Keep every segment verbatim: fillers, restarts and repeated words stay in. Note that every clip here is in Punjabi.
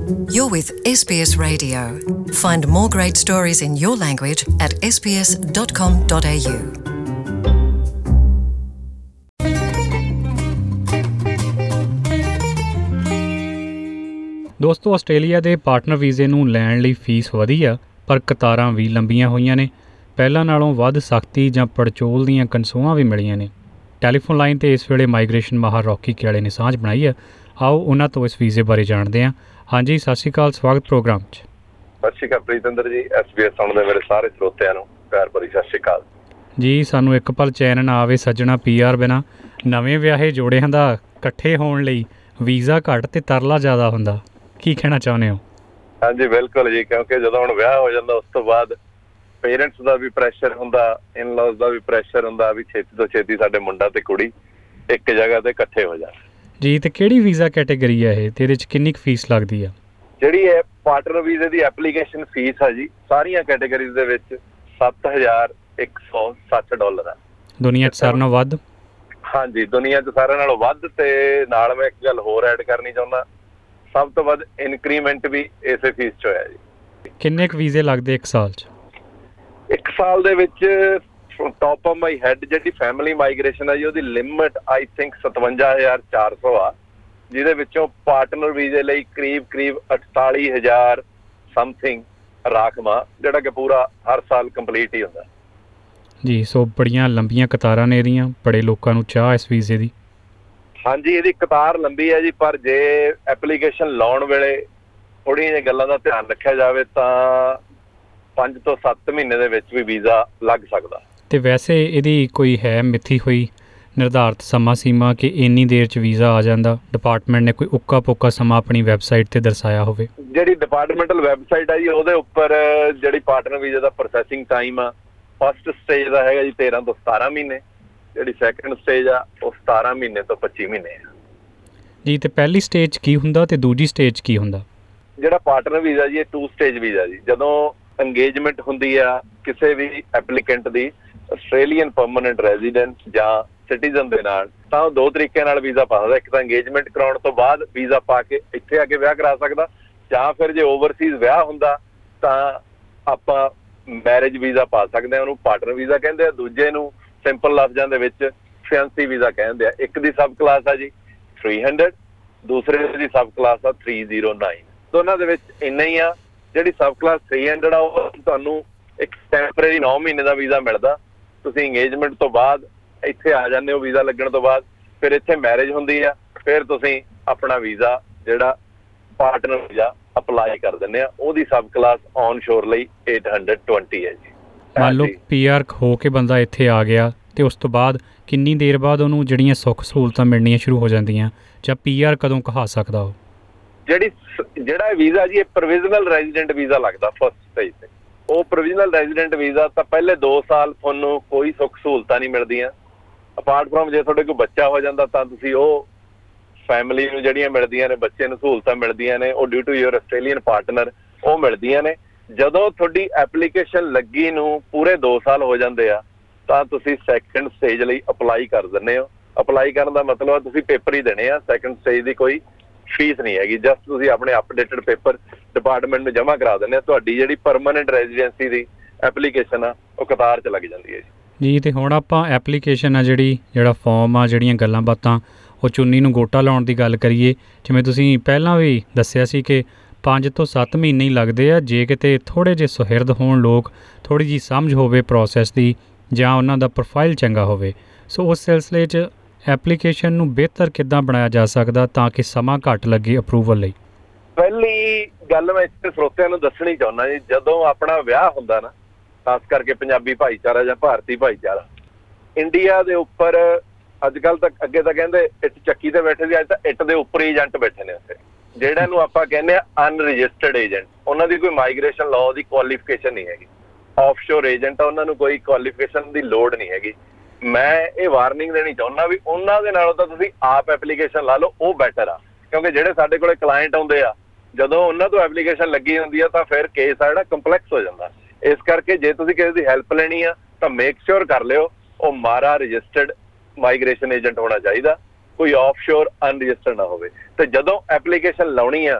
You're with S B S Radio. Find more great stories in your language at s b s dot com dot a u. ਦੋਸਤੋ, ਆਸਟ੍ਰੇਲੀਆ ਦੇ ਪਾਰਟਨਰ ਵੀਜ਼ੇ ਨੂੰ ਲੈਣ ਲਈ ਫੀਸ ਵਧੀ ਆ, ਪਰ ਕਤਾਰਾਂ ਵੀ ਲੰਬੀਆਂ ਹੋਈਆਂ ਨੇ। ਪਹਿਲਾਂ ਨਾਲੋਂ ਵੱਧ ਸਖਤੀ ਜਾਂ ਪੜਚੋਲ ਦੀਆਂ ਕਨਸੋਆਂ ਵੀ ਮਿਲੀਆਂ ਨੇ। ਟੈਲੀਫੋਨ ਲਾਈਨ 'ਤੇ ਇਸ ਵੇਲੇ ਮਾਈਗ੍ਰੇਸ਼ਨ ਮਾਹਰ ਰੌਕੀ ਕਿਆਲੇ ਨੇ ਸਾਂਝ ਬਣਾਈ ਹੈ। ਆਓ ਉਹਨਾਂ ਤੋਂ ਇਸ ਵੀਜ਼ੇ ਬਾਰੇ ਜਾਣਦੇ ਹਾਂ। ਹਾਂਜੀ, ਸਤਿ ਸ਼੍ਰੀ ਅਕਾਲ, ਸਵਾਗਤ ਪ੍ਰੋਗਰਾਮ 'ਚ। ਸਤਿ ਸ਼੍ਰੀ ਅਕਾਲ ਪ੍ਰੀਤਿੰਦਰ ਜੀ। ਐਸ ਬੀ ਐਸ ਸੁਣਦੇ ਮੇਰੇ ਸਾਰੇ ਸਰੋਤਿਆਂ ਨੂੰ ਪਿਆਰ ਭਰੀ ਸਤਿ ਸ਼੍ਰੀ ਅਕਾਲ ਜੀ। ਸਾਨੂੰ ਇੱਕ ਪਲ ਚੈਨ ਨਾ ਆਵੇ ਸੱਜਣਾ ਪੀ ਆਰ ਬਿਨਾਂ। ਨਵੇਂ ਵਿਆਹੇ ਜੋੜਿਆਂ ਦਾ ਇਕੱਠੇ ਹੋਣ ਲਈ ਵੀਜ਼ਾ ਘੱਟ ਅਤੇ ਤਰਲਾ ਜ਼ਿਆਦਾ ਹੁੰਦਾ। ਕੀ ਕਹਿਣਾ ਚਾਹੁੰਦੇ ਹੋ? ਹਾਂਜੀ ਬਿਲਕੁਲ ਜੀ, ਕਿਉਂਕਿ ਜਦੋਂ ਹੁਣ ਵਿਆਹ ਹੋ ਜਾਂਦਾ ਉਸ ਤੋਂ ਬਾਅਦ ਪੇਰੈਂਟਸ ਦਾ ਵੀ ਪ੍ਰੈਸ਼ਰ ਹੁੰਦਾ, ਇਨਲਾਜ਼ ਦਾ ਵੀ ਪ੍ਰੈਸ਼ਰ ਹੁੰਦਾ ਵੀ ਛੇਤੀ ਤੋਂ ਛੇਤੀ ਸਾਡੇ ਮੁੰਡਾ ਤੇ ਕੁੜੀ ਇੱਕ ਜਗ੍ਹਾ ਤੇ ਇਕੱਠੇ ਹੋ ਜਾਣ ਜੀ। ਤੇ ਕਿਹੜੀ ਵੀਜ਼ਾ ਕੈਟੇਗਰੀ ਹੈ ਇਹ, ਤੇ ਇਹਦੇ 'ਚ ਕਿੰਨੀ ਕੁ ਫੀਸ ਲੱਗਦੀ ਆ? ਜਿਹੜੀ ਇਹ ਪਾਰਟਨਰ ਵੀਜ਼ੇ ਦੀ ਐਪਲੀਕੇਸ਼ਨ ਫੀਸ ਆ ਜੀ, ਸਾਰੀਆਂ ਕੈਟੇਗਰੀਜ਼ ਦੇ ਵਿੱਚ ਸੱਤ ਹਜ਼ਾਰ ਇੱਕ ਸੌ ਸੱਠ ਡਾਲਰ ਆ। ਦੁਨੀਆ 'ਚ ਸਾਰਿਆਂ ਨਾਲੋਂ ਵੱਧ? ਹਾਂਜੀ, ਦੁਨੀਆ 'ਚ ਸਾਰਿਆਂ ਨਾਲੋਂ ਵੱਧ। ਤੇ ਨਾਲ ਮੈਂ ਇੱਕ ਗੱਲ ਹੋਰ ਐਡ ਕਰਨੀ ਚਾਹੁੰਦਾ, ਸਭ ਤੋਂ ਵੱਧ ਇਨਕਰੀਮੈਂਟ ਵੀ ਇਸੇ ਫੀਸ 'ਚ ਹੋਇਆ ਜੀ। ਕਿੰਨੇ ਕੁ ਵੀਜ਼ੇ ਲੱਗਦੇ ਇੱਕ ਸਾਲ 'ਚ? ਇੱਕ ਸਾਲ ਦੇ ਵਿੱਚ ਟੌਪ ਆਫ ਮਾਈ ਹੈਡ ਜਿਹੜੀ ਫੈਮਿਲੀ ਮਾਈਗ੍ਰੇਸ਼ਨ ਆ ਜੀ, ਉਹਦੀ ਲਿਮਿਟ ਆਈ ਥਿੰਕ ਸਤਵੰਜਾ ਹਜ਼ਾਰ ਚਾਰ ਸੌ ਆ, ਜਿਹਦੇ ਵਿੱਚੋਂ ਪਾਰਟਨਰ ਵੀਜ਼ੇ ਲਈ ਕਰੀਬ ਕਰੀਬ ਅਠਤਾਲੀ ਹਜ਼ਾਰ ਸਮਥਿੰਗ ਰਾਖਵਾਂ, ਜਿਹੜਾ ਕਿ ਪੂਰਾ ਹਰ ਸਾਲ ਕੰਪਲੀਟ ਹੀ ਹੁੰਦਾ ਜੀ। ਸੋ ਬੜੀਆਂ ਲੰਬੀਆਂ ਕਤਾਰਾਂ ਨੇ ਇਹਦੀਆਂ, ਬੜੇ ਲੋਕਾਂ ਨੂੰ ਚਾਹ ਇਸ ਵੀਜ਼ੇ ਦੀ। ਹਾਂਜੀ, ਇਹਦੀ ਕਤਾਰ ਲੰਬੀ ਹੈ ਜੀ, ਪਰ ਜੇ ਐਪਲੀਕੇਸ਼ਨ ਲਾਉਣ ਵੇਲੇ ਥੋੜ੍ਹੀਆਂ ਜਿਹੀਆਂ ਗੱਲਾਂ ਦਾ ਧਿਆਨ ਰੱਖਿਆ ਜਾਵੇ ਤਾਂ ਪੰਜ ਤੋਂ ਸੱਤ ਮਹੀਨੇ ਦੇ ਵਿੱਚ ਵੀ ਵੀਜ਼ਾ ਲੱਗ ਸਕਦਾ। ਤੇ ਵੈਸੇ ਇਹਦੀ ਕੋਈ ਹੈ ਮਿੱਥੀ ਹੋਈ ਨਿਰਧਾਰਤ ਸਮਾਂ ਸੀਮਾ ਕਿ ਇੰਨੀ ਦੇਰ 'ਚ ਵੀਜ਼ਾ ਆ ਜਾਂਦਾ? ਡਿਪਾਰਟਮੈਂਟ ਨੇ ਕੋਈ ਉੱਕਾ ਪੋਕਾ ਸਮਾਂ ਆਪਣੀ ਵੈਬਸਾਈਟ 'ਤੇ ਦਰਸਾਇਆ ਹੋਵੇ? ਜਿਹੜੀ ਡਿਪਾਰਟਮੈਂਟਲ ਵੈਬਸਾਈਟ ਆ ਜੀ, ਉਹਦੇ ਉੱਪਰ ਜਿਹੜੀ ਪਾਰਟਨਰ ਵੀਜ਼ੇ ਦਾ ਪ੍ਰੋਸੈਸਿੰਗ ਟਾਈਮ ਆ, ਫਸਟ ਸਟੇਜ ਦਾ ਹੈਗਾ ਜੀ ਤੇਰਾਂ ਤੋਂ ਸਤਾਰਾਂ ਮਹੀਨੇ। ਜਿਹੜੀ ਸੈਕਿੰਡ ਸਟੇਜ ਆ ਉਹ ਸਤਾਰਾਂ ਮਹੀਨੇ ਤੋਂ ਪੱਚੀ ਮਹੀਨੇ ਆ ਜੀ। ਤੇ ਪਹਿਲੀ ਸਟੇਜ ਕੀ ਹੁੰਦਾ ਤੇ ਦੂਜੀ ਸਟੇਜ ਕੀ ਹੁੰਦਾ? ਜਿਹੜਾ ਪਾਰਟਨਰ ਵੀਜ਼ਾ ਜੀ, ਇਹ ਟੂ ਸਟੇਜ ਵੀਜ਼ਾ ਜੀ। ਜਦੋਂ ਅੰਗੇਜਮੈਂਟ ਹੁੰਦੀ ਆ ਕਿਸੇ ਵੀ ਐਪਲੀਕੈਂਟ ਦੀ ਆਸਟ੍ਰੇਲੀਅਨ ਪਰਮਾਨੈਂਟ ਰੈਜ਼ੀਡੈਂਟ ਜਾਂ ਸਿਟੀਜ਼ਨ ਦੇ ਨਾਲ, ਤਾਂ ਉਹ ਦੋ ਤਰੀਕਿਆਂ ਨਾਲ ਵੀਜ਼ਾ ਪਾ ਸਕਦਾ। ਇੱਕ ਤਾਂ ਅੰਗੇਜਮੈਂਟ ਕਰਾਉਣ ਤੋਂ ਬਾਅਦ ਵੀਜ਼ਾ ਪਾ ਕੇ ਇੱਥੇ ਆ ਕੇ ਵਿਆਹ ਕਰਾ ਸਕਦਾ, ਜਾਂ ਫਿਰ ਜੇ ਓਵਰਸੀਜ਼ ਵਿਆਹ ਹੁੰਦਾ ਤਾਂ ਆਪਾਂ ਮੈਰਿਜ ਵੀਜ਼ਾ ਪਾ ਸਕਦੇ ਹਾਂ, ਉਹਨੂੰ ਪਾਰਟਨਰ ਵੀਜ਼ਾ ਕਹਿੰਦੇ ਆ। ਦੂਜੇ ਨੂੰ ਸਿੰਪਲ ਲਫ਼ਜ਼ਾਂ ਦੇ ਵਿੱਚ ਫਿਆਂਸੀ ਵੀਜ਼ਾ ਕਹਿੰਦੇ ਆ। ਇੱਕ ਦੀ ਸਬ ਕਲਾਸ ਆ ਜੀ ਥ੍ਰੀ ਹੰਡਰਡ, ਦੂਸਰੇ ਦੀ ਸਬ ਕਲਾਸ ਆ ਥ੍ਰੀ ਜ਼ੀਰੋ ਨਾਈਨ। ਦੋਨਾਂ ਦੇ ਵਿੱਚ ਇੰਨਾ ਹੀ ਆ। ਜਿਹੜੀ ਸਬ ਕਲਾਸ ਥ੍ਰੀ ਹੰਡਰਡ ਆ ਉਹ ਤੁਹਾਨੂੰ ਇੱਕ ਟੈਂਪਰੇਰੀ ਨੌ ਮਹੀਨੇ ਦਾ ਵੀਜ਼ਾ ਮਿਲਦਾ। ਤੁਸੀਂ ਇੰਗੇਜਮੈਂਟ ਤੋਂ ਬਾਅਦ ਇੱਥੇ ਆ ਜਾਂਦੇ ਹੋ, ਵੀਜ਼ਾ ਲੱਗਣ ਤੋਂ ਬਾਅਦ ਫਿਰ ਇੱਥੇ ਮੈਰਿਜ ਹੁੰਦੀ ਆ, ਫਿਰ ਤੁਸੀਂ ਆਪਣਾ ਵੀਜ਼ਾ ਜਿਹੜਾ ਪਾਰਟਨਰ ਵੀਜ਼ਾ ਅਪਲਾਈ ਕਰ ਦਿੰਦੇ ਆ। ਉਹਦੀ ਸਬ ਕਲਾਸ ਔਨ ਸ਼ੋਰ ਲਈ ਅੱਠ ਸੌ ਵੀਹ ਹੈ ਜੀ। ਮੰਨ ਲਓ ਪੀ ਆਰ ਹੋ ਕੇ ਬੰਦਾ ਇੱਥੇ ਆ ਗਿਆ ਤੇ ਉਸ ਤੋਂ ਬਾਅਦ ਕਿੰਨੀ ਦੇਰ ਬਾਅਦ ਉਹਨੂੰ ਜਿਹੜੀਆਂ ਸੁੱਖ ਸਹੂਲਤਾਂ ਮਿਲਣੀਆਂ ਸ਼ੁਰੂ ਹੋ ਜਾਂਦੀਆਂ, ਜਾਂ ਪੀ ਆਰ ਕਦੋਂ ਕਹਾ ਸਕਦਾ ਉਹ? ਜਿਹੜੀ ਜਿਹੜਾ ਵੀਜ਼ਾ ਜੀ, ਇਹ ਪ੍ਰੋਵਿਜ਼ਨਲ ਰੈਜ਼ੀਡੈਂਟ ਵੀਜ਼ਾ ਲੱਗਦਾ ਫਸਟ ਸਟੇਜ ਤੇ। ਉਹ ਪ੍ਰੋਵਿਜ਼ਨਲ ਰੈਜ਼ੀਡੈਂਟ ਵੀਜ਼ਾ ਤਾਂ ਪਹਿਲੇ ਦੋ ਸਾਲ ਤੁਹਾਨੂੰ ਕੋਈ ਸੁੱਖ ਸਹੂਲਤਾਂ ਨਹੀਂ ਮਿਲਦੀਆਂ, ਅਪਾਰਟ ਫਰੋਮ ਜੇ ਤੁਹਾਡੇ ਕੋਈ ਬੱਚਾ ਹੋ ਜਾਂਦਾ ਤਾਂ ਤੁਸੀਂ ਉਹ ਫੈਮਿਲੀ ਨੂੰ ਜਿਹੜੀਆਂ ਮਿਲਦੀਆਂ ਨੇ, ਬੱਚੇ ਨੂੰ ਸਹੂਲਤਾਂ ਮਿਲਦੀਆਂ ਨੇ, ਉਹ due to your Australian partner ਉਹ ਮਿਲਦੀਆਂ ਨੇ। ਜਦੋਂ ਤੁਹਾਡੀ ਐਪਲੀਕੇਸ਼ਨ ਲੱਗੀ ਨੂੰ ਪੂਰੇ ਦੋ ਸਾਲ ਹੋ ਜਾਂਦੇ ਆ ਤਾਂ ਤੁਸੀਂ ਸੈਕਿੰਡ ਸਟੇਜ ਲਈ ਅਪਲਾਈ ਕਰ ਦਿੰਦੇ ਹੋ। ਅਪਲਾਈ ਕਰਨ ਦਾ ਮਤਲਬ ਆ ਤੁਸੀਂ ਪੇਪਰ ਹੀ ਦੇਣੇ ਆ। ਸੈਕਿੰਡ ਸਟੇਜ ਦੀ ਕੋਈ ਫੀਸ ਨਹੀਂ ਹੈਗੀ, ਜਸਟ ਤੁਸੀਂ ਆਪਣੇ ਅਪਡੇਟਡ ਪੇਪਰ ਡਿਪਾਰਟਮੈਂਟ ਨੂੰ ਜਮ੍ਹਾਂ ਕਰਾ ਦਿੰਦੇ ਆ। ਤੁਹਾਡੀ ਜਿਹੜੀ ਪਰਮਾਨੈਂਟ ਰੈਜ਼ੀਡੈਂਸੀ ਦੀ ਐਪਲੀਕੇਸ਼ਨ ਆ ਉਹ ਕਤਾਰ 'ਚ ਲੱਗ ਜਾਂਦੀ ਹੈ ਜੀ। ਜੀ ਤੇ ਹੁਣ ਆਪਾਂ ਐਪਲੀਕੇਸ਼ਨ ਆ ਜਿਹੜੀ, ਜਿਹੜਾ ਫਾਰਮ ਆ, ਜਿਹੜੀਆਂ ਗੱਲਾਂ ਬਾਤਾਂ, ਉਹ ਚੁੰਨੀ ਨੂੰ ਗੋਟਾ ਲਾਉਣ ਦੀ ਗੱਲ ਕਰੀਏ, ਜਿਵੇਂ ਤੁਸੀਂ ਪਹਿਲਾਂ ਵੀ ਦੱਸਿਆ ਸੀ ਕਿ ਪੰਜ ਤੋਂ ਸੱਤ ਮਹੀਨੇ ਹੀ ਲੱਗਦੇ ਆ। ਜੇ ਕਿਤੇ ਥੋੜ੍ਹੇ ਜਿਹੇ ਸੁਹਿਰਦ ਹੋਣ ਲੋਕ, ਥੋੜ੍ਹੀ ਜਿਹੀ ਸਮਝ ਹੋਵੇ ਪ੍ਰੋਸੈਸ ਦੀ, ਜਾਂ ਉਹਨਾਂ ਦਾ ਪ੍ਰੋਫਾਈਲ ਚੰਗਾ ਹੋਵੇ, ਸੋ ਉਸ ਸਿਲਸਿਲੇ 'ਚ ਐਪਲੀਕੇਸ਼ਨ ਨੂੰ ਬਿਹਤਰ ਕਿੱਦਾਂ ਬਣਾਇਆ ਜਾ ਸਕਦਾ ਤਾਂ ਕਿ ਸਮਾਂ ਘੱਟ ਲੱਗੇ ਅਪਰੂਵਲ ਲਈ? ਪਹਿਲੀ ਗੱਲ ਮੈਂ ਇੱਥੇ ਸਰੋਤਿਆਂ ਨੂੰ ਦੱਸਣੀ ਚਾਹੁੰਦਾ ਜੀ, ਜਦੋਂ ਆਪਣਾ ਵਿਆਹ ਹੁੰਦਾ ਨਾ, ਖਾਸ ਕਰਕੇ ਪੰਜਾਬੀ ਭਾਈਚਾਰਾ ਜਾਂ ਭਾਰਤੀ ਭਾਈਚਾਰਾ, ਇੰਡੀਆ ਦੇ ਉੱਪਰ ਅੱਜ ਕੱਲ੍ਹ ਤਾਂ, ਅੱਗੇ ਤਾਂ ਕਹਿੰਦੇ ਇੱਟ ਚੱਕੀ ਤੇ ਬੈਠੇ ਸੀ, ਅੱਜ ਤਾਂ ਇੱਟ ਦੇ ਉੱਪਰ ਹੀ ਏਜੰਟ ਬੈਠੇ ਨੇ ਉੱਥੇ, ਜਿਹੜਾ ਨੂੰ ਆਪਾਂ ਕਹਿੰਦੇ ਆ ਅਨਰਜਿਸਟਰਡ ਏਜੰਟ। ਉਹਨਾਂ ਦੀ ਕੋਈ ਮਾਈਗ੍ਰੇਸ਼ਨ ਲਾਅ ਦੀ ਕੁਆਲੀਫਿਕੇਸ਼ਨ ਨਹੀਂ ਹੈਗੀ, ਆਫਸ਼ੋਰ ਏਜੰਟ ਆ, ਉਹਨਾਂ ਨੂੰ ਕੋਈ ਕੁਆਲੀਫਿਕੇਸ਼ਨ ਦੀ ਲੋੜ ਨਹੀਂ ਹੈਗੀ। ਮੈਂ ਇਹ ਵਾਰਨਿੰਗ ਦੇਣੀ ਚਾਹੁੰਦਾ ਵੀ ਉਹਨਾਂ ਦੇ ਨਾਲੋਂ ਤਾਂ ਤੁਸੀਂ ਆਪ ਐਪਲੀਕੇਸ਼ਨ ਲਾ ਲਓ, ਉਹ ਬੈਟਰ ਆ। ਕਿਉਂਕਿ ਜਿਹੜੇ ਸਾਡੇ ਕੋਲੇ ਕਲਾਇੰਟ ਆਉਂਦੇ ਆ, ਜਦੋਂ ਉਹਨਾਂ ਤੋਂ ਐਪਲੀਕੇਸ਼ਨ ਲੱਗੀ ਹੁੰਦੀ ਆ ਤਾਂ ਫਿਰ ਕੇਸ ਆ ਜਿਹੜਾ ਕੰਪਲੈਕਸ ਹੋ ਜਾਂਦਾ। ਇਸ ਕਰਕੇ ਜੇ ਤੁਸੀਂ ਕਿਸੇ ਦੀ ਹੈਲਪ ਲੈਣੀ ਆ ਤਾਂ ਮੇਕ ਸ਼ੋਰ ਕਰ ਲਿਓ ਉਹ ਮਾਰਾ ਰਜਿਸਟਰਡ ਮਾਈਗ੍ਰੇਸ਼ਨ ਏਜੰਟ ਹੋਣਾ ਚਾਹੀਦਾ, ਕੋਈ ਆਫਸ਼ੋਰ ਅਨਰਜਿਸਟਰਡ ਨਾ ਹੋਵੇ। ਤੇ ਜਦੋਂ ਐਪਲੀਕੇਸ਼ਨ ਲਾਉਣੀ ਆ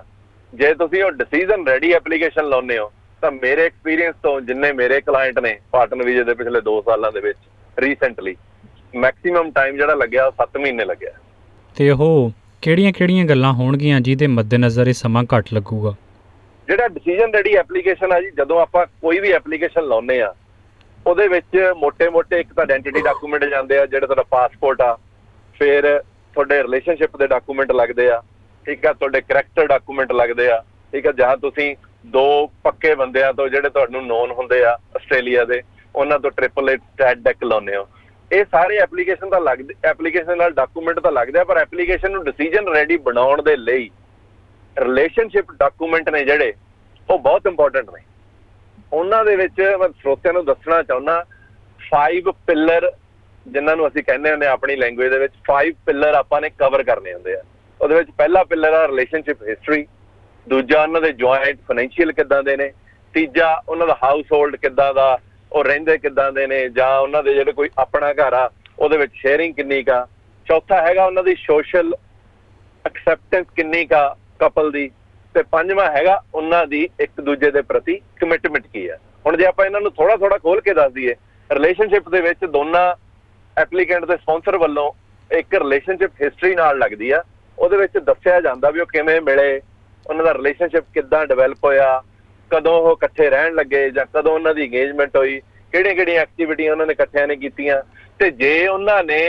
ਜੇ ਤੁਸੀਂ ਉਹ ਡਿਸੀਜਨ ਰੈਡੀ ਐਪਲੀਕੇਸ਼ਨ ਲਾਉਂਦੇ ਹੋ ਤਾਂ ਮੇਰੇ ਐਕਸਪੀਰੀਅੰਸ ਤੋਂ ਜਿੰਨੇ ਮੇਰੇ ਕਲਾਇੰਟ ਨੇ ਪਾਰਟਨਰ ਵੀਜ਼ੇ ਦੇ ਪਿਛਲੇ ਦੋ ਸਾਲਾਂ ਦੇ ਵਿੱਚ ਰੀਸੈਂਟਲੀ ਮੈਕਸਿਮਮ ਟਾਈਮ ਜਿਹੜਾ ਲੱਗਿਆ ਉਹ ਸੱਤ ਮਹੀਨੇ ਲੱਗਿਆ। ਤੇ ਉਹ ਕਿਹੜੀਆਂ ਕਿਹੜੀਆਂ ਗੱਲਾਂ ਹੋਣਗੀਆਂ ਜਿਹਦੇ ਮੱਦੇਨਜ਼ਰ ਇਹ ਸਮਾਂ ਘੱਟ ਲੱਗੂਗਾ? ਜਿਹੜਾ ਡਿਸੀਜਨ ਰੈਡੀ ਐਪਲੀਕੇਸ਼ਨ ਆ ਜੀ, ਜਦੋਂ ਆਪਾਂ ਕੋਈ ਵੀ ਐਪਲੀਕੇਸ਼ਨ ਲਾਉਂਦੇ ਆ ਉਹਦੇ ਵਿੱਚ ਮੋਟੇ ਮੋਟੇ ਇੱਕ ਤਾਂ ਆਇਡੈਂਟੀਟੀ ਡਾਕੂਮੈਂਟ ਜਾਂਦੇ ਆ, ਜਿਹੜੇ ਤੁਹਾਡਾ ਪਾਸਪੋਰਟ ਆ, ਫਿਰ ਤੁਹਾਡੇ ਰਿਲੇਸ਼ਨਸ਼ਿਪ ਦੇ ਡਾਕੂਮੈਂਟ ਲੱਗਦੇ ਆ, ਠੀਕ ਆ, ਤੁਹਾਡੇ ਕਰੈਕਟਰ ਡਾਕੂਮੈਂਟ ਲੱਗਦੇ ਆ, ਠੀਕ ਆ, ਜਾਂ ਤੁਸੀਂ ਦੋ ਪੱਕੇ ਬੰਦਿਆਂ ਤੋਂ ਜਿਹੜੇ ਤੁਹਾਨੂੰ ਨੋਨ ਹੁੰਦੇ ਆ ਆਸਟ੍ਰੇਲੀਆ ਦੇ, ਉਹਨਾਂ ਤੋਂ ਟ੍ਰਿਪਲ ਏ ਸਟੈਟ ਡੈਕ ਲਾਉਂਦੇ ਹੋ। ਇਹ ਸਾਰੇ ਐਪਲੀਕੇਸ਼ਨ ਤਾਂ ਲੱਗਦੇ, ਐਪਲੀਕੇਸ਼ਨ ਨਾਲ ਡਾਕੂਮੈਂਟ ਤਾਂ ਲੱਗਦੇ ਆ, ਪਰ ਐਪਲੀਕੇਸ਼ਨ ਨੂੰ ਡਿਸੀਜਨ ਰੈਡੀ ਬਣਾਉਣ ਦੇ ਲਈ ਰਿਲੇਸ਼ਨਸ਼ਿਪ ਡਾਕੂਮੈਂਟ ਨੇ ਜਿਹੜੇ ਉਹ ਬਹੁਤ ਇੰਪੋਰਟੈਂਟ ਨੇ। ਉਹਨਾਂ ਦੇ ਵਿੱਚ ਮੈਂ ਸਰੋਤਿਆਂ ਨੂੰ ਦੱਸਣਾ ਚਾਹੁੰਦਾ, ਫਾਈਵ ਪਿੱਲਰ ਜਿਨ੍ਹਾਂ ਨੂੰ ਅਸੀਂ ਕਹਿੰਦੇ ਹੁੰਦੇ ਆਪਣੀ ਲੈਂਗੁਏਜ ਦੇ ਵਿੱਚ, ਫਾਈਵ ਪਿੱਲਰ ਆਪਾਂ ਨੇ ਕਵਰ ਕਰਨੇ ਹੁੰਦੇ ਆ। ਉਹਦੇ ਵਿੱਚ ਪਹਿਲਾ ਪਿੱਲਰ ਆ ਰਿਲੇਸ਼ਨਸ਼ਿਪ ਹਿਸਟਰੀ, ਦੂਜਾ ਉਹਨਾਂ ਦੇ ਜੁਆਇੰਟ ਫਾਈਨੈਂਸ਼ੀਅਲ ਕਿੱਦਾਂ ਦੇ ਨੇ, ਤੀਜਾ ਉਹਨਾਂ ਦਾ ਹਾਊਸ ਹੋਲਡ ਕਿੱਦਾਂ ਦਾ, ਉਹ ਰਹਿੰਦੇ ਕਿੱਦਾਂ ਦੇ ਨੇ, ਜਾਂ ਉਹਨਾਂ ਦੇ ਜਿਹੜੇ ਕੋਈ ਆਪਣਾ ਘਰ ਆ ਉਹਦੇ ਵਿੱਚ ਸ਼ੇਅਰਿੰਗ ਕਿੰਨੀ ਕਾ, ਚੌਥਾ ਹੈਗਾ ਉਹਨਾਂ ਦੀ ਸੋਸ਼ਲ ਐਕਸੈਪਟੈਂਸ ਕਿੰਨੀ ਕਾ ਕਪਲ ਦੀ, ਤੇ ਪੰਜਵਾਂ ਹੈਗਾ ਉਹਨਾਂ ਦੀ ਇੱਕ ਦੂਜੇ ਦੇ ਪ੍ਰਤੀ ਕਮਿਟਮੈਂਟ ਕੀ ਹੈ। ਹੁਣ ਜੇ ਆਪਾਂ ਇਹਨਾਂ ਨੂੰ ਥੋੜਾ ਥੋੜਾ ਖੋਲ ਕੇ ਦੱਸ ਦਈਏ, ਰਿਲੇਸ਼ਨਸ਼ਿਪ ਦੇ ਵਿੱਚ ਦੋਨਾਂ ਐਪਲੀਕੈਂਟ ਦੇ ਸਪਾਂਸਰ ਵੱਲੋਂ ਇੱਕ ਰਿਲੇਸ਼ਨਸ਼ਿਪ ਹਿਸਟਰੀ ਨਾਲ ਲੱਗਦੀ ਆ। ਉਹਦੇ ਵਿੱਚ ਦੱਸਿਆ ਜਾਂਦਾ ਵੀ ਉਹ ਕਿਵੇਂ ਮਿਲੇ, ਉਹਨਾਂ ਦਾ ਰਿਲੇਸ਼ਨਸ਼ਿਪ ਕਿੱਦਾਂ ਡਿਵੈਲਪ ਹੋਇਆ, ਕਦੋਂ ਉਹ ਇਕੱਠੇ ਰਹਿਣ ਲੱਗੇ, ਜਾਂ ਕਦੋਂ ਉਹਨਾਂ ਦੀ ਇੰਗੇਜਮੈਂਟ ਹੋਈ, ਕਿਹੜੀਆਂ ਕਿਹੜੀਆਂ ਐਕਟੀਵਿਟੀਆਂ ਉਹਨਾਂ ਨੇ ਇਕੱਠਿਆਂ ਨੇ ਕੀਤੀਆਂ, ਤੇ ਜੇ ਉਹਨਾਂ ਨੇ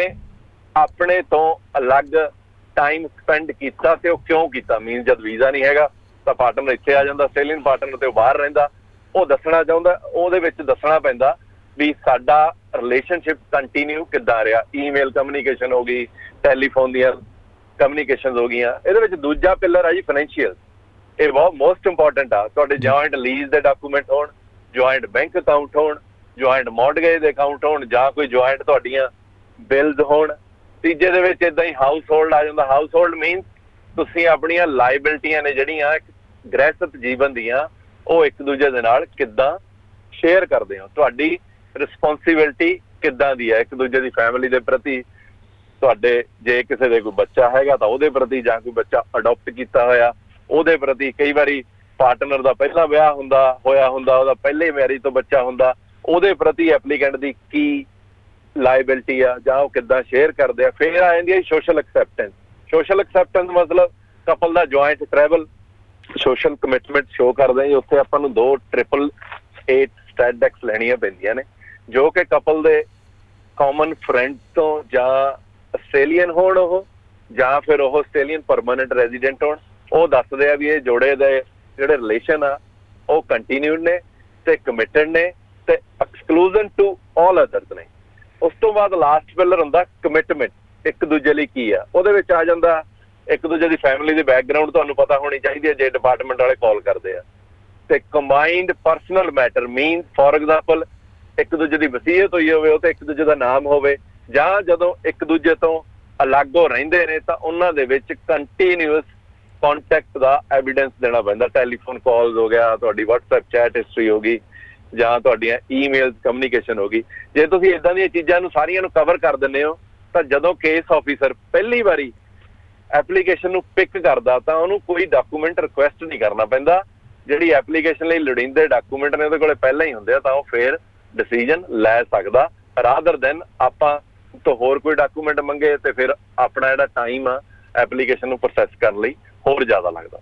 ਆਪਣੇ ਤੋਂ ਅਲੱਗ ਟਾਈਮ ਸਪੈਂਡ ਕੀਤਾ ਤੇ ਉਹ ਕਿਉਂ ਕੀਤਾ। ਮੀਨ ਜਦ ਵੀਜ਼ਾ ਨਹੀਂ ਹੈਗਾ ਤਾਂ ਪਾਰਟਨਰ ਇੱਥੇ ਆ ਜਾਂਦਾ, ਆਸਟ੍ਰੇਲੀਅਨ ਪਾਰਟਨਰ, ਤੇ ਉਹ ਬਾਹਰ ਰਹਿੰਦਾ, ਉਹ ਦੱਸਣਾ ਚਾਹੁੰਦਾ। ਉਹਦੇ ਵਿੱਚ ਦੱਸਣਾ ਪੈਂਦਾ ਵੀ ਸਾਡਾ ਰਿਲੇਸ਼ਨਸ਼ਿਪ ਕੰਟੀਨਿਊ ਕਿੱਦਾਂ ਰਿਹਾ। ਈਮੇਲ ਕਮਿਊਨੀਕੇਸ਼ਨ ਹੋ ਗਈ, ਟੈਲੀਫੋਨ ਦੀਆਂ ਕਮਿਊਨੀਕੇਸ਼ਨ ਹੋ ਗਈਆਂ। ਇਹਦੇ ਵਿੱਚ ਦੂਜਾ ਪਿੱਲਰ ਆ ਜੀ ਫਾਈਨੈਂਸ਼ੀਅਲ, ਇਹ ਬਹੁਤ ਮੋਸਟ ਇੰਪੋਰਟੈਂਟ ਆ। ਤੁਹਾਡੇ ਜੁਆਇੰਟ ਲੀਜ਼ ਦੇ ਡਾਕੂਮੈਂਟ ਹੋਣ, ਜੁਆਇੰਟ ਬੈਂਕ ਅਕਾਊਂਟ ਹੋਣ, ਜੁਆਇੰਟ ਮੌਰਗੇਜ ਦੇ ਅਕਾਊਂਟ ਹੋਣ, ਜਾਂ ਕੋਈ ਜੁਆਇੰਟ ਤੁਹਾਡੀਆਂ ਬਿਲਜ਼ ਹੋਣ। ਤੀਜੇ ਦੇ ਵਿੱਚ ਇੱਦਾਂ ਹੀ ਹਾਊਸ ਹੋਲਡ ਆ ਜਾਂਦਾ। ਹਾਊਸ ਹੋਲਡ ਮੀਨਸ ਤੁਸੀਂ ਆਪਣੀਆਂ ਲਾਇਬਿਲਟੀਆਂ ਨੇ ਜਿਹੜੀਆਂ ਗ੍ਰਹਿਸਥ ਜੀਵਨ ਦੀਆਂ, ਉਹ ਇੱਕ ਦੂਜੇ ਦੇ ਨਾਲ ਕਿੱਦਾਂ ਸ਼ੇਅਰ ਕਰਦੇ ਹੋ, ਤੁਹਾਡੀ ਰਿਸਪੌਂਸਿਬਿਲਿਟੀ ਕਿੱਦਾਂ ਦੀ ਹੈ ਇੱਕ ਦੂਜੇ ਦੀ ਫੈਮਿਲੀ ਦੇ ਪ੍ਰਤੀ। ਤੁਹਾਡੇ ਜੇ ਕਿਸੇ ਦੇ ਕੋਈ ਬੱਚਾ ਹੈਗਾ ਤਾਂ ਉਹਦੇ ਪ੍ਰਤੀ, ਜਾਂ ਕੋਈ ਬੱਚਾ ਅਡੋਪਟ ਕੀਤਾ ਹੋਇਆ ਉਹਦੇ ਪ੍ਰਤੀ। ਕਈ ਵਾਰੀ ਪਾਰਟਨਰ ਦਾ ਪਹਿਲਾ ਵਿਆਹ ਹੁੰਦਾ ਹੋਇਆ ਹੁੰਦਾ, ਉਹਦਾ ਪਹਿਲੇ ਮੈਰਿਜ ਤੋਂ ਬੱਚਾ ਹੁੰਦਾ, ਉਹਦੇ ਪ੍ਰਤੀ ਐਪਲੀਕੈਂਟ ਦੀ ਕੀ ਲਾਇਬਿਲਟੀ ਆ, ਜਾਂ ਉਹ ਕਿੱਦਾਂ ਸ਼ੇਅਰ ਕਰਦੇ ਆ। ਫਿਰ ਆ ਜਾਂਦੀ ਹੈ ਸੋਸ਼ਲ ਐਕਸੈਪਟੈਂਸ। ਸੋਸ਼ਲ ਐਕਸੈਪਟੈਂਸ ਮਤਲਬ ਕਪਲ ਦਾ joint travel, social commitment show ਕਰਦੇ। ਉੱਥੇ ਆਪਾਂ ਨੂੰ ਦੋ ਟ੍ਰਿਪਲ ਏਟ ਸਟੈਟ ਡੈਕਸ ਲੈਣੀਆਂ ਪੈਂਦੀਆਂ ਨੇ, ਜੋ ਕਿ ਕਪਲ ਦੇ ਕਾਮਨ ਫਰੈਂਡ ਤੋਂ, ਜਾਂ ਆਸਟ੍ਰੇਲੀਅਨ ਹੋਣ ਉਹ, ਜਾਂ ਫਿਰ ਉਹ ਆਸਟ੍ਰੇਲੀਅਨ ਪਰਮਾਨੈਂਟ ਰੈਜ਼ੀਡੈਂਟ ਹੋਣ। ਉਹ ਦੱਸਦੇ ਆ ਵੀ ਇਹ ਜੋੜੇ ਦੇ ਜਿਹੜੇ ਰਿਲੇਸ਼ਨ ਆ ਉਹ ਕੰਟੀਨਿਊਡ ਨੇ ਤੇ ਕਮਿਟਡ ਨੇ ਤੇ ਐਕਸਕਲੂਜ਼ਨ ਟੂ ਆਲ ਅਦਰਸ ਨੇ। ਉਸ ਤੋਂ ਬਾਅਦ ਲਾਸਟ ਪਿਲਰ ਹੁੰਦਾ ਕਮਿਟਮੈਂਟ, ਇੱਕ ਦੂਜੇ ਲਈ ਕੀ ਆ। ਉਹਦੇ ਵਿੱਚ ਆ ਜਾਂਦਾ ਇੱਕ ਦੂਜੇ ਦੀ ਫੈਮਿਲੀ ਦੀ ਬੈਕਗਰਾਊਂਡ ਤੁਹਾਨੂੰ ਪਤਾ ਹੋਣੀ ਚਾਹੀਦੀ ਹੈ ਜੇ ਡਿਪਾਰਟਮੈਂਟ ਵਾਲੇ ਕਾਲ ਕਰਦੇ ਆ। ਤੇ combined personal matter mean for example ਇੱਕ ਦੂਜੇ ਦੀ ਵਸੀਅਤ ਹੋਈ ਹੋਵੇ, ਉਹ ਤੇ ਇੱਕ ਦੂਜੇ ਦਾ ਨਾਮ ਹੋਵੇ, ਜਾਂ ਜਦੋਂ ਇੱਕ ਦੂਜੇ ਤੋਂ ਅਲੱਗ ਹੋ ਰਹਿੰਦੇ ਨੇ ਤਾਂ ਉਹਨਾਂ ਦੇ ਵਿੱਚ ਕੰਟੀਨਿਊਸ ਕੰਟੈਕਟ ਦਾ ਐਵੀਡੈਂਸ ਦੇਣਾ ਪੈਂਦਾ। ਟੈਲੀਫੋਨ ਕਾਲਸ ਹੋ ਗਿਆ, ਤੁਹਾਡੀ ਵਟਸਐਪ ਚੈਟ ਹਿਸਟਰੀ ਹੋ ਗਈ, ਜਾਂ ਤੁਹਾਡੀਆਂ ਈਮੇਲ ਕਮਿਊਨੀਕੇਸ਼ਨ ਹੋ ਗਈ। ਜੇ ਤੁਸੀਂ ਇੱਦਾਂ ਦੀਆਂ ਚੀਜ਼ਾਂ ਨੂੰ ਸਾਰੀਆਂ ਨੂੰ ਕਵਰ ਕਰ ਦਿੰਦੇ ਹੋ ਤਾਂ ਜਦੋਂ ਕੇਸ ਆਫਿਸਰ ਪਹਿਲੀ ਵਾਰੀ ਐਪਲੀਕੇਸ਼ਨ ਨੂੰ ਪਿਕ ਕਰਦਾ ਤਾਂ ਉਹਨੂੰ ਕੋਈ ਡਾਕੂਮੈਂਟ ਰਿਕੁਐਸਟ ਨਹੀਂ ਕਰਨਾ ਪੈਂਦਾ। ਜਿਹੜੀ ਐਪਲੀਕੇਸ਼ਨ ਲਈ ਲੋੜੀਂਦੇ ਡਾਕੂਮੈਂਟ ਨੇ ਉਹਦੇ ਕੋਲੇ ਪਹਿਲਾਂ ਹੀ ਹੁੰਦੇ ਆ, ਤਾਂ ਉਹ ਫਿਰ ਡਿਸੀਜਨ ਲੈ ਸਕਦਾ, ਰਾਦਰ ਦੈਨ ਆਪਾਂ ਤੋਂ ਹੋਰ ਕੋਈ ਡਾਕੂਮੈਂਟ ਮੰਗੇ ਤੇ ਫਿਰ ਆਪਣਾ ਜਿਹੜਾ ਟਾਈਮ ਆ ਐਪਲੀਕੇਸ਼ਨ ਨੂੰ ਪ੍ਰੋਸੈਸ ਕਰਨ ਲਈ ਹੋਰ ਜ਼ਿਆਦਾ ਲੱਗਦਾ।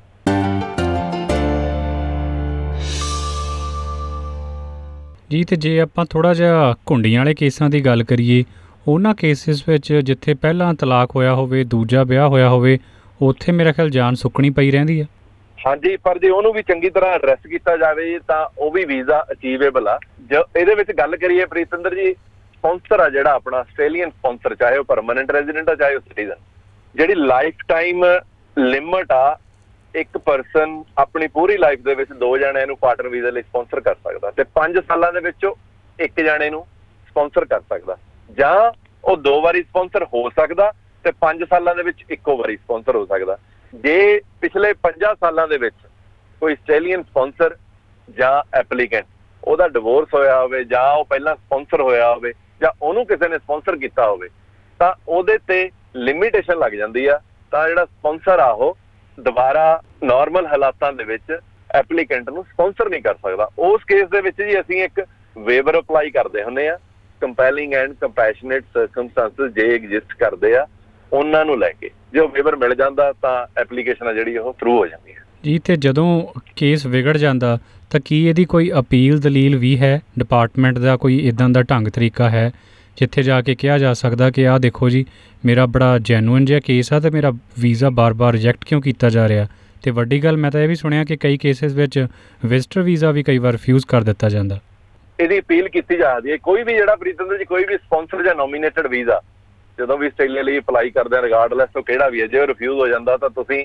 ਜੀ ਤੇ ਜੇ ਆਪਾਂ ਥੋੜ੍ਹਾ ਜਿਹਾ ਘੁੰਡੀਆਂ ਵਾਲੇ ਕੇਸਾਂ ਦੀ ਗੱਲ ਕਰੀਏ, ਉਹਨਾਂ ਕੇਸਿਸ ਵਿੱਚ ਜਿੱਥੇ ਪਹਿਲਾਂ ਤਲਾਕ ਹੋਇਆ ਹੋਵੇ, ਦੂਜਾ ਵਿਆਹ ਹੋਇਆ ਹੋਵੇ, ਉੱਥੇ ਮੇਰਾ ਖਿਆਲ ਜਾਨ ਸੁੱਕਣੀ ਪਈ ਰਹਿੰਦੀ ਆ। ਹਾਂਜੀ, ਪਰ ਜੇ ਉਹਨੂੰ ਵੀ ਚੰਗੀ ਤਰ੍ਹਾਂ ਐਡਰੈਸ ਕੀਤਾ ਜਾਵੇ ਤਾਂ ਉਹ ਵੀ ਵੀਜ਼ਾ ਅਚੀਵੇਬਲ ਆ। ਜੋ ਇਹਦੇ ਵਿੱਚ ਗੱਲ ਕਰੀਏ ਪ੍ਰੀਤਿੰਦਰ ਜੀ, ਸਪਾਂਸਰ ਆ ਜਿਹੜਾ ਆਪਣਾ ਆਸਟ੍ਰੇਲੀਅਨ ਸਪਾਂਸਰ, ਚਾਹੇ ਉਹ ਪਰਮਾਨੈਂਟ ਰੈਜ਼ੀਡੈਂਟ ਆ ਚਾਹੇ ਉਹ ਸਿਟੀਜ਼ਨ, ਜਿਹੜੀ ਲਾਈਫ ਟਾਈਮ ਲਿਮਟ ਆ, ਇੱਕ ਪਰਸਨ ਆਪਣੀ ਪੂਰੀ ਲਾਈਫ ਦੇ ਵਿੱਚ ਦੋ ਜਣਿਆਂ ਨੂੰ ਪਾਰਟਨਰ ਵੀਜ਼ੇ ਲਈ ਸਪਾਂਸਰ ਕਰ ਸਕਦਾ, ਤੇ ਪੰਜ ਸਾਲਾਂ ਦੇ ਵਿੱਚੋਂ ਇੱਕ ਜਣੇ ਨੂੰ ਸਪਾਂਸਰ ਕਰ ਸਕਦਾ, ਜਾਂ ਉਹ ਦੋ ਵਾਰੀ ਸਪਾਂਸਰ ਹੋ ਸਕਦਾ ਤੇ ਪੰਜ ਸਾਲਾਂ ਦੇ ਵਿੱਚ ਇੱਕੋ ਵਾਰੀ ਸਪਾਂਸਰ ਹੋ ਸਕਦਾ। ਜੇ ਪਿਛਲੇ ਪੰਜਾਂ ਸਾਲਾਂ ਦੇ ਵਿੱਚ ਕੋਈ ਆਸਟ੍ਰੇਲੀਅਨ ਸਪਾਂਸਰ ਜਾਂ ਐਪਲੀਕੈਂਟ ਉਹਦਾ ਡਿਵੋਰਸ ਹੋਇਆ ਹੋਵੇ, ਜਾਂ ਉਹ ਪਹਿਲਾਂ ਸਪਾਂਸਰ ਹੋਇਆ ਹੋਵੇ, ਜਾਂ ਉਹਨੂੰ ਕਿਸੇ ਨੇ ਸਪਾਂਸਰ ਕੀਤਾ ਹੋਵੇ, ਤਾਂ ਉਹਦੇ ਤੇ ਲਿਮਿਟੇਸ਼ਨ ਲੱਗ ਜਾਂਦੀ ਆ। ਤਾਂ ਜਿਹੜਾ ਸਪਾਂਸਰ ਆ ਉਹ ਦੁਬਾਰਾ ਨਾਰਮਲ ਹਾਲਾਤਾਂ ਦੇ ਵਿੱਚ ਐਪਲੀਕੈਂਟ ਨੂੰ ਸਪਾਂਸਰ ਨਹੀਂ ਕਰ ਸਕਦਾ। ਉਸ ਕੇਸ ਦੇ ਵਿੱਚ ਜੀ ਅਸੀਂ ਇੱਕ ਵੇਵਰ ਅਪਲਾਈ ਕਰਦੇ ਹੁੰਦੇ ਆ। ਕੰਪੈਲਿੰਗ ਐਂਡ ਕੰਪੈਸ਼ਨੇਟ ਸਰਕਮਸਟੈਂਸਸ ਜੇ ਐਗਜ਼ਿਸਟ ਕਰਦੇ ਆ ਉਹਨਾਂ ਨੂੰ ਲੈ ਕੇ, ਜੇ ਉਹ ਵੇਵਰ ਮਿਲ ਜਾਂਦਾ ਤਾਂ ਐਪਲੀਕੇਸ਼ਨ ਆ ਜਿਹੜੀ ਉਹ ਥਰੂ ਹੋ ਜਾਂਦੀ ਹੈ ਜੀ। ਅਤੇ ਜਦੋਂ ਕੇਸ ਵਿਗੜ ਜਾਂਦਾ ਤਾਂ ਕੀ ਇਹਦੀ ਕੋਈ ਅਪੀਲ ਦਲੀਲ ਵੀ ਹੈ? ਡਿਪਾਰਟਮੈਂਟ ਦਾ ਕੋਈ ਇੱਦਾਂ ਦਾ ਢੰਗ ਤਰੀਕਾ ਹੈ ਜਿੱਥੇ ਜਾ ਕੇ ਕਿਹਾ ਜਾ ਸਕਦਾ ਕਿ ਆਹ ਦੇਖੋ ਜੀ ਮੇਰਾ ਬੜਾ ਜੈਨੂਇਨ ਜਿਹਾ ਕੇਸ ਆ ਅਤੇ ਮੇਰਾ ਵੀਜ਼ਾ ਬਾਰ-ਬਾਰ ਰਿਜੈਕਟ ਕਿਉਂ ਕੀਤਾ ਜਾ ਰਿਹਾ? ਅਤੇ ਵੱਡੀ ਗੱਲ ਮੈਂ ਤਾਂ ਇਹ ਵੀ ਸੁਣਿਆ ਕਿ ਕਈ ਕੇਸਿਸ ਵਿੱਚ ਵਿਜ਼ਟਰ ਵੀਜ਼ਾ ਵੀ ਕਈ ਵਾਰ ਰਿਫਿਊਜ਼ ਕਰ ਦਿੱਤਾ ਜਾਂਦਾ। ਇਹਦੀ ਅਪੀਲ ਕੀਤੀ ਜਾ ਸਕਦੀ ਹੈ। ਕੋਈ ਵੀ ਜਿਹੜਾ ਪ੍ਰੀਤਮ ਜੀ ਕੋਈ ਵੀ ਸਪਾਂਸਰ ਜਾਂ ਨੋਮੀਨੇਟਡ ਵੀਜ਼ਾ ਜਦੋਂ ਵੀ ਆਸਟ੍ਰੇਲੀਆ ਲਈ ਅਪਲਾਈ ਕਰਦੇ ਆ, ਰਿਗਾਰਡਲੈਸ ਤੋਂ ਕਿਹੜਾ ਵੀ ਹੈ, ਜੇ ਉਹ ਰਿਫਿਊਜ਼ ਹੋ ਜਾਂਦਾ ਤਾਂ ਤੁਸੀਂ